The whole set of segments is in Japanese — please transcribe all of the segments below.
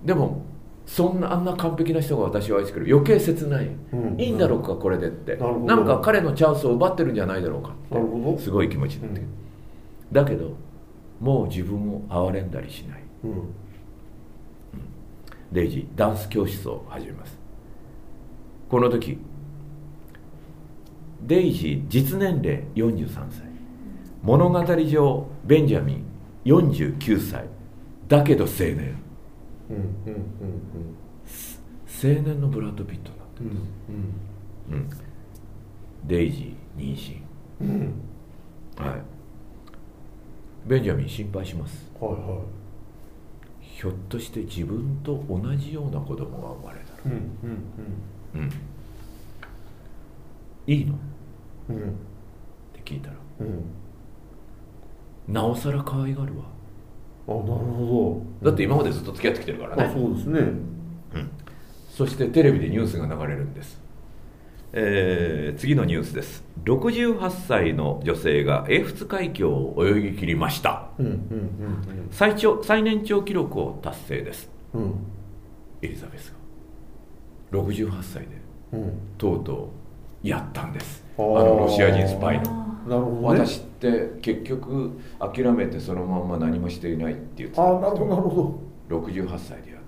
でもそんなあんな完璧な人が私を愛してくる、余計切ない、いいんだろうかこれでって、なんか彼のチャンスを奪ってるんじゃないだろうかってすごい気持ちになってくる、だけどもう自分を憐れんだりしない、デイジーダンス教室を始めます。この時デイジー実年齢43歳、物語上ベンジャミン49歳だけど青年、青年のブラッド・ピットになってるんです、デイジー妊娠、はい、ベンジャミン心配します、ひょっとして自分と同じような子供が生まれたら、いいの、って聞いたら、なおさら可愛がるわ。 なるほど、だって今までずっと付き合ってきてるからね。 そうですね、 そしてテレビでニュースが流れるんです、次のニュースです。68歳の女性が英仏海峡を泳ぎ切りました、最年長記録を達成です、エリザベスが68歳で、とうとうやったんです、ロシア人スパイの。 なるほどね、 私って結局諦めてそのまんま何もしていないって言ってたんですけど、 なるほど68歳でやった、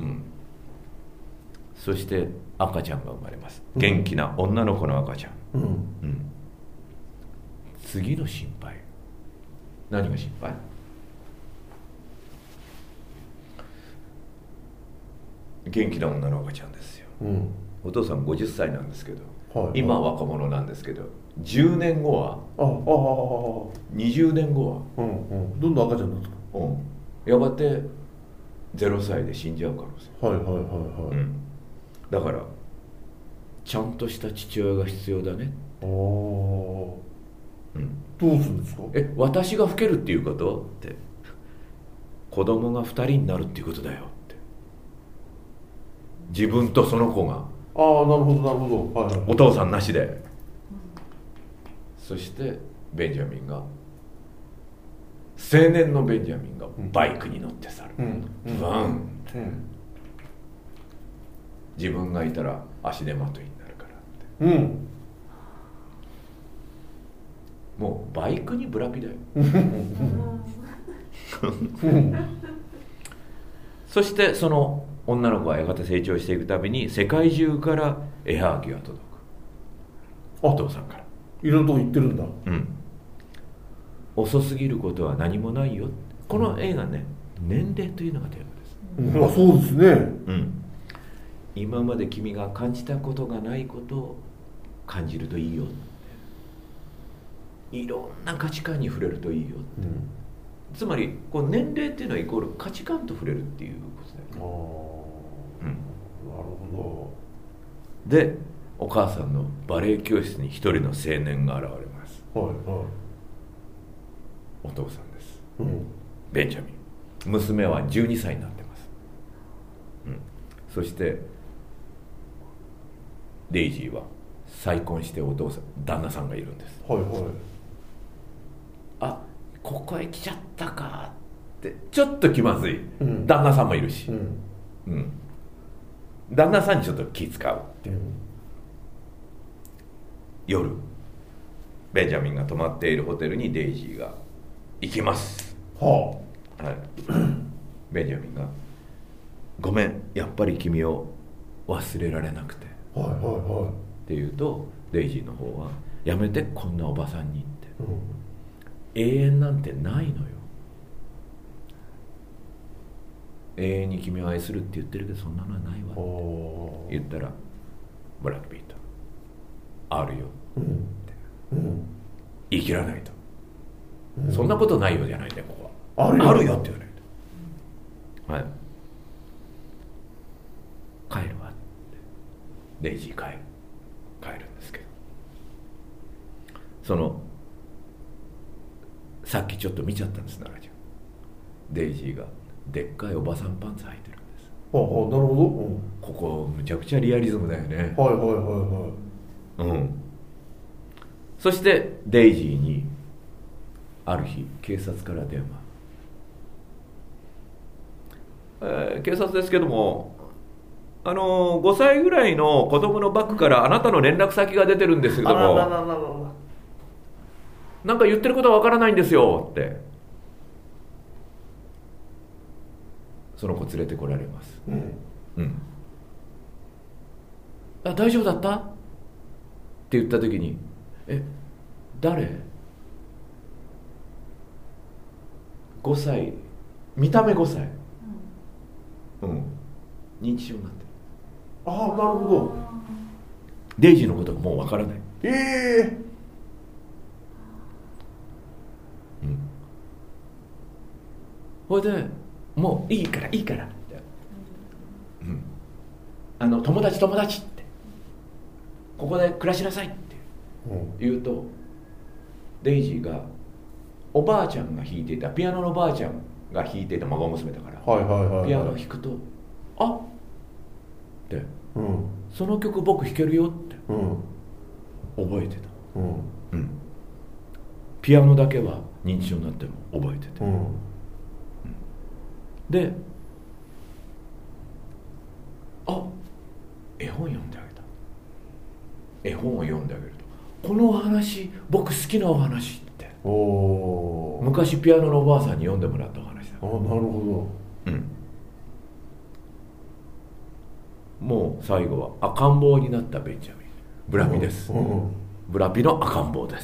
そして赤ちゃんが生まれます、元気な女の子の赤ちゃん、次の心配、何が心配？元気な女の赤ちゃんですよ、お父さん50歳なんですけど、今は若者なんですけど、10年後は20年後は、 どんどん赤ちゃんになってくる、やがて0歳で死んじゃう可能性、だからちゃんとした父親が必要だね。 どうするんですか？ 私が老けるっていうことって、子供が2人になるっていうことだよって、自分とその子が、 なるほど、 お父さんなしで、そしてベンジャミンが、青年のベンジャミンがバイクに乗って去る、バンって、自分がいたら足手まといになるからって、もうバイクにブラピだよそしてその女の子はやがて成長していくたびに世界中から絵はがきが届く、お父さんからいろんなとこ行ってるんだ、 遅すぎることは何もないよ。この映画ね、年齢というのがテーマです、 そうですね、 今まで君が感じたことがないことを感じるといいよ、いろんな価値観に触れるといいよ、つまりこう年齢っていうのはイコール価値観と触れるっていうことだよね。 なるほど。でお母さんのバレエ教室に一人の青年が現れます、お父さんです、ベンジャミン。娘は12歳になってます、そしてデイジーは再婚して旦那さんがいるんです、ここへ来ちゃったかってちょっと気まずい、旦那さんもいるし、旦那さんにちょっと気使うって、夜ベンジャミンが泊まっているホテルにデイジーが行きます、ベンジャミンが「ごめん、やっぱり君を忘れられなくて」って言うと、デイジーの方は「やめてこんなおばさんに」って、永遠なんてないのよ、永遠に君を愛するって言ってるけどそんなのはないわって言ったら、ブラッド・ピットあるよって、言い切らないと、そんなことないよじゃないんだよ、ここはあるよって言わないと、帰るわってデイジー帰るんですけど、そのさっきちょっと見ちゃったんです、奈良ちゃん。デイジーがでっかいおばさんパンツ履いてるんです。 なるほど、ここむちゃくちゃリアリズムだよね。そしてデイジーにある日警察から電話、 警察ですけども、5歳ぐらいの子供のバッグからあなたの連絡先が出てるんですけども、なんか言ってることはわからないんですよって、その子連れてこられます。大丈夫だったって言った時に、誰？5歳、見た目5歳、認知症になってる。 ああ、なるほど。 デイジーのことがもうわからない。それでもういいからいいからって、友達ってここで暮らしなさいって言うと、デイジーがおばあちゃんが弾いていたピアノのばあちゃんが弾いていた孫娘だから、ピアノを弾くと、あって、その曲僕弾けるよって、覚えてた、ピアノだけは認知症になっても覚えてて、で、絵本読んであげた。絵本を読んであげると、このお話僕好きなお話って、昔ピアノのおばあさんに読んでもらったお話だ。 なるほど。もう最後は赤ん坊になったベンジャミン、ブラピです。ブラピの赤ん坊です。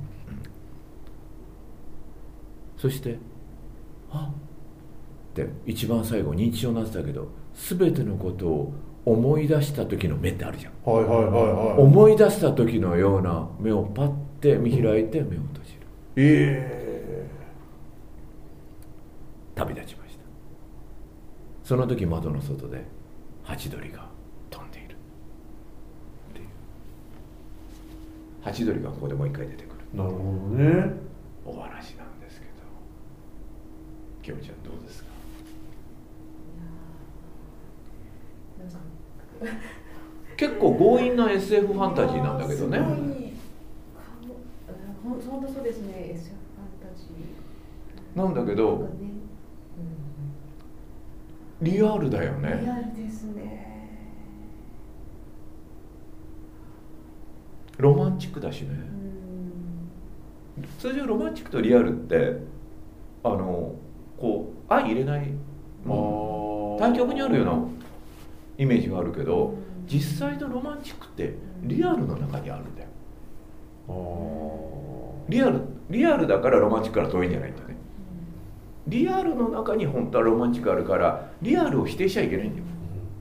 そしてって一番最後認知症になってたけど、全てのことを思い出した時の目ってあるじゃん。思い出した時のような目をパッて見開いて目を閉じる。旅立ちました。その時窓の外でハチドリが飛んでいるっていう。ハチドリがここでもう一回出てくる。 なるほどね。 お話なんですけど、きよみちゃんどうですか？結構強引な SF ファンタジーなんだけどね。 本当そうですね、SF ファンタジーなんだけど、リアルだよね。 リアルですね。 ロマンチックだしね。通常ロマンチックとリアルってこう相入れない、対極にあるようなイメージがあるけど、実際のロマンチックってリアルの中にあるんだよ。リアルだからロマンチックから遠いんじゃないんだね。リアルの中に本当はロマンチックあるから、リアルを否定しちゃいけないんだよ。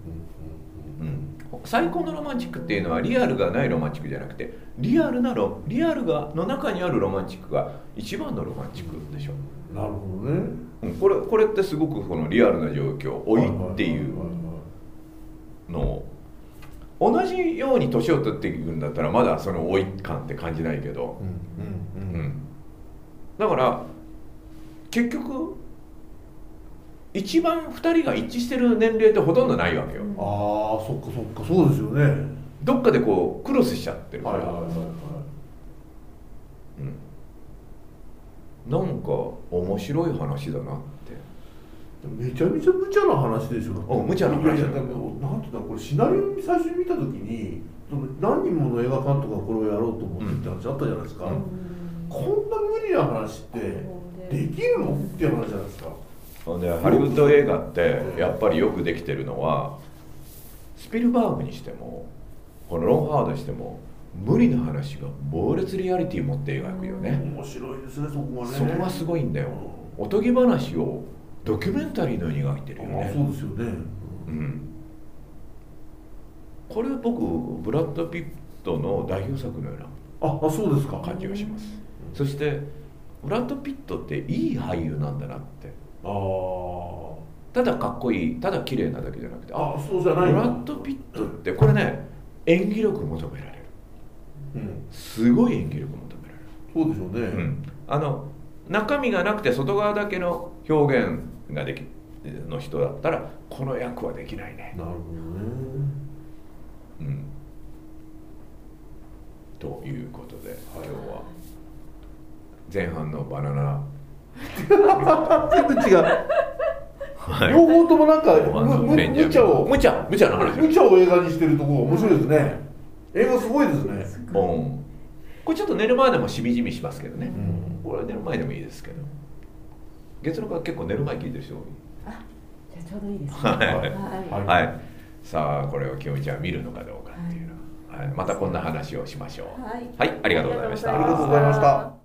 最高のロマンチックっていうのはリアルがないロマンチックじゃなくて、リアルの中にあるロマンチックが一番のロマンチックでしょ。 なるほどね。 これってすごくこのリアルな状況、老いっていうのを同じように年を取っていくんだったらまだその老い感って感じないけど、だから結局一番2人が一致してる年齢ってほとんどないわけよ。 そっかそうですよね。 どっかでこうクロスしちゃってるから、なんか面白い話だなって。 めちゃめちゃ無茶な話でしょ。 無茶な話だけど、 なんていうか、これシナリオに最初に見た時に何人もの映画監督がこれをやろうと思ってって話あったじゃないですか。こんな無理な話ってできるのっていう話じゃないですか。 でハリウッド映画ってやっぱりよくできてるのは、スピルバーグにしてもこのロン・ハードにしても無理な話が猛烈リアリティ持って描くよね。 面白いですね、そこはね。 そこがすごいんだよ。おとぎ話をドキュメンタリーのように描いてるよね。 そうですよね。 これは僕ブラッド・ピットの代表作のようなそうですか感じがします。そしてブラッド・ピットっていい俳優なんだなって。ただかっこいい、ただ綺麗なだけじゃなくて、 そうじゃない。 ブラッド・ピットってこれね、演技力求められる。すごい演技力求められる。 そうでしょうね。 中身がなくて外側だけの表現がの人だったらこの役はできないね。 なるほどね。 ということで、今日は前半のバナナ全部違う。 はい両方ともなんかベンジャミン無茶を無茶の話無茶を映画にしてるところ面白いですね。映画すごいですね。 これちょっと寝る前でもしみじみしますけどね、 うんこれは寝る前でもいいですけど、月録は結構寝る前聞いてる人多い。 あ、じゃあちょうどいいですね。 はいはい。 はい、さあこれを清美ちゃん見るのかどうかっていうのは、はい、またこんな話をしましょう。 はい、 はい、ありがとうございました。 ありがとうございました。